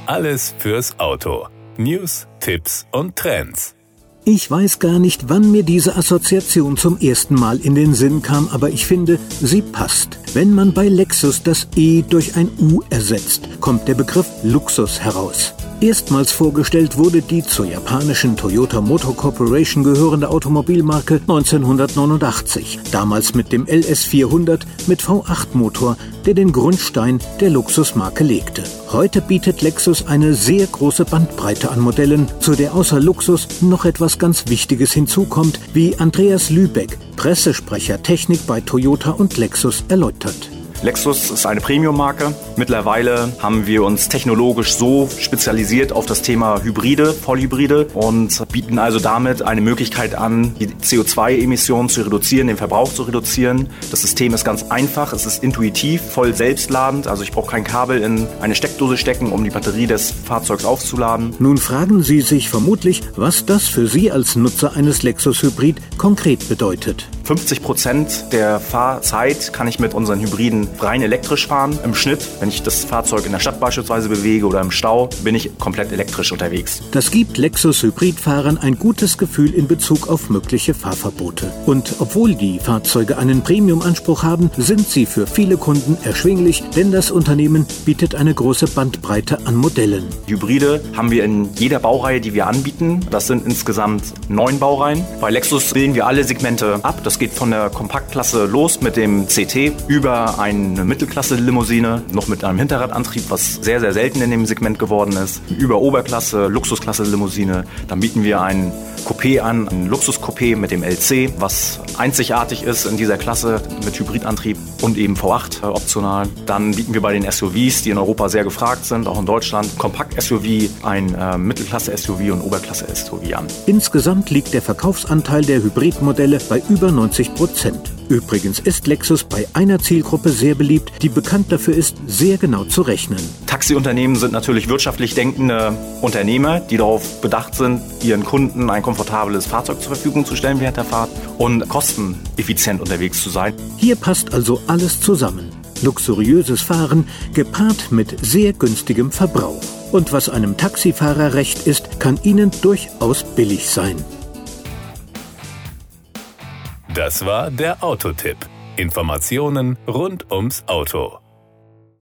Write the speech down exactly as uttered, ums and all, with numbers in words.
Alles fürs Auto. News, Tipps und Trends. Ich weiß gar nicht, wann mir diese Assoziation zum ersten Mal in den Sinn kam, aber ich finde, sie passt. Wenn man bei Lexus das E durch ein U ersetzt, kommt der Begriff Luxus heraus. Erstmals vorgestellt wurde die zur japanischen Toyota Motor Corporation gehörende Automobilmarke neunzehnhundertneunundachtzig, damals mit dem L S vierhundert mit V acht Motor, der den Grundstein der Luxusmarke legte. Heute bietet Lexus eine sehr große Bandbreite an Modellen, zu der außer Luxus noch etwas ganz Wichtiges hinzukommt, wie Andreas Lübeck, Pressesprecher Technik bei Toyota und Lexus, erläutert. Lexus ist eine Premium-Marke. Mittlerweile haben wir uns technologisch so spezialisiert auf das Thema Hybride, Vollhybride und bieten also damit eine Möglichkeit an, die C O zwei Emissionen zu reduzieren, den Verbrauch zu reduzieren. Das System ist ganz einfach, es ist intuitiv, voll selbstladend, also ich brauche kein Kabel in eine Steckdose stecken, um die Batterie des Fahrzeugs aufzuladen. Nun fragen Sie sich vermutlich, was das für Sie als Nutzer eines Lexus Hybrid konkret bedeutet. fünfzig Prozent der Fahrzeit kann ich mit unseren Hybriden rein elektrisch fahren. Im Schnitt, wenn ich das Fahrzeug in der Stadt beispielsweise bewege oder im Stau, bin ich komplett elektrisch unterwegs. Das gibt Lexus-Hybridfahrern ein gutes Gefühl in Bezug auf mögliche Fahrverbote. Und obwohl die Fahrzeuge einen Premium-Anspruch haben, sind sie für viele Kunden erschwinglich, denn das Unternehmen bietet eine große Bandbreite an Modellen. Hybride haben wir in jeder Baureihe, die wir anbieten. Das sind insgesamt neun Baureihen. Bei Lexus bilden wir alle Segmente ab. Das geht von der Kompaktklasse los mit dem C T über eine Mittelklasse-Limousine, noch mit einem Hinterradantrieb, was sehr, sehr selten in dem Segment geworden ist, über Oberklasse, Luxusklasse-Limousine. Dann bieten wir ein Coupé an, ein Luxus-Coupé mit dem L C, was einzigartig ist in dieser Klasse mit Hybridantrieb und eben V acht optional. Dann bieten wir bei den S U Vs, die in Europa sehr gefragt sind, auch in Deutschland, Kompakt-S U V, ein äh, Mittelklasse-S U V und Oberklasse-S U V an. Insgesamt liegt der Verkaufsanteil der Hybridmodelle bei über neunzig Prozent. Übrigens ist Lexus bei einer Zielgruppe sehr beliebt, die bekannt dafür ist, sehr genau zu rechnen. Taxiunternehmen sind natürlich wirtschaftlich denkende Unternehmer, die darauf bedacht sind, ihren Kunden ein komfortables Fahrzeug zur Verfügung zu stellen während der Fahrt und kosteneffizient unterwegs zu sein. Hier passt also alles zusammen. Luxuriöses Fahren gepaart mit sehr günstigem Verbrauch. Und was einem Taxifahrer recht ist, kann Ihnen durchaus billig sein. Das war der Autotipp. Informationen rund ums Auto.